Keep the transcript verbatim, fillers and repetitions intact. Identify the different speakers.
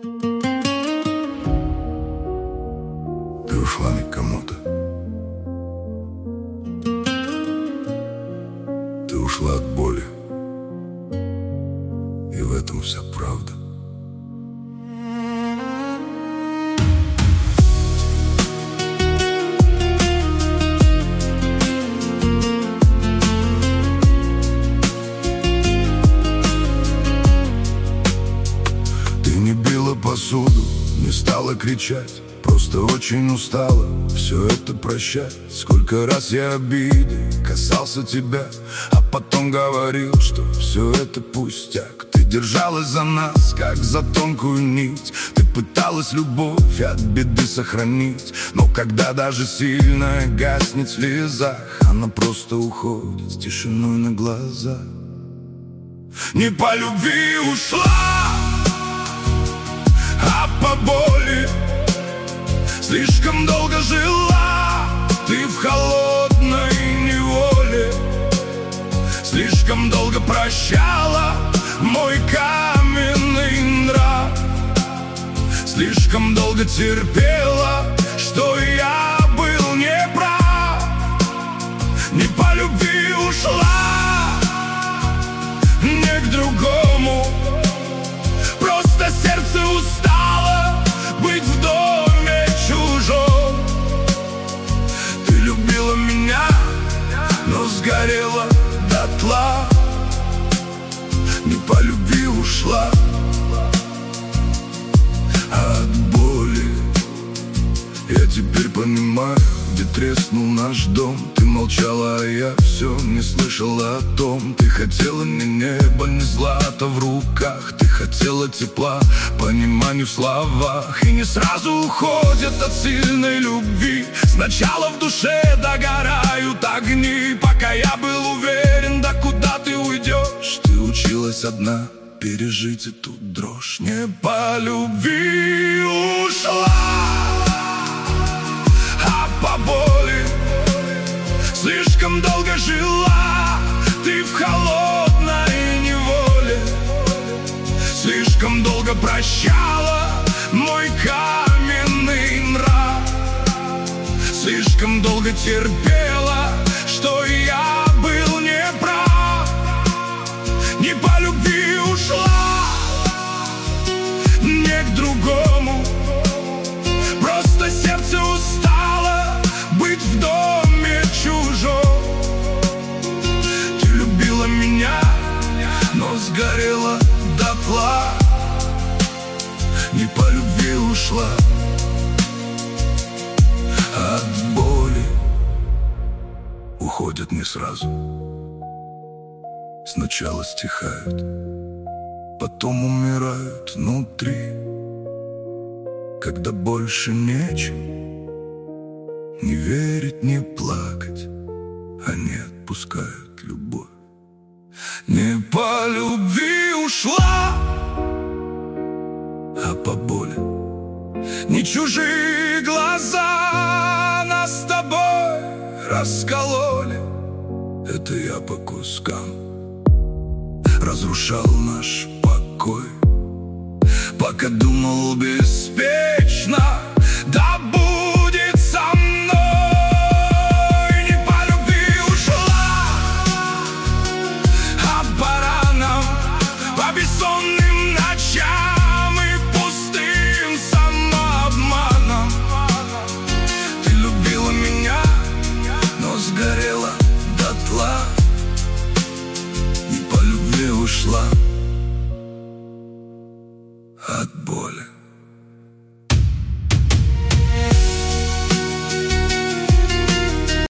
Speaker 1: Ты ушла не к кому-то. Ты ушла от боли. И в этом вся правда. Ты не била посуду, не стала кричать, просто очень устала все это прощать. Сколько раз я обидой касался тебя, а потом говорил, что все это пустяк. Ты держалась за нас, как за тонкую нить. Ты пыталась любовь от беды сохранить, но когда даже сильная гаснет в слезах, она просто уходит с тишиной на глазах. Не по любви ушла, а по боли. Слишком долго жила ты в холодной неволе. Слишком долго прощала мой каменный нрав. Слишком долго терпела, что я был неправ. Не по любви ушла, не к другому. Просто сердце устало быть в доме чужом. Ты любила меня, но сгорела дотла. Не по любви ушла, а от боли. Я теперь понимаю, где треснул наш дом. Ты молчала, а я все не слышала о том. Ты хотела не небо, не злато в руках. Ты хотела тепла, понимания в словах. И не сразу уходят от сильной любви. Сначала в душе догорают огни. Пока я был уверен, да куда ты уйдешь. Ты училась одна пережить эту дрожь. Не по любви ушла, а по боли. Слишком долго жила ты в холодной неволе. Слишком долго прощала мой каменный нрав. Слишком долго терпела, что я был неправ. Не по любви ушла, не к другому. Просто сердце устало быть в доме чужом. Ты любила меня, но сгорела дотла. Не по любви ушла, а от боли уходят не сразу. Сначала стихают, потом умирают внутри. Когда больше нечем не верить, не плакать, они отпускают любовь. Не по любви ушла, а по боли. Не чужие глаза нас с тобой раскололи. Это я по кускам разрушал наш покой, пока думал беспечно, да будет со мной. Не по любви ушла, а по ранам, по бессонным ночам и пустым самообманом. Ты любила меня, но сгорела дотла. Не по любви ушла,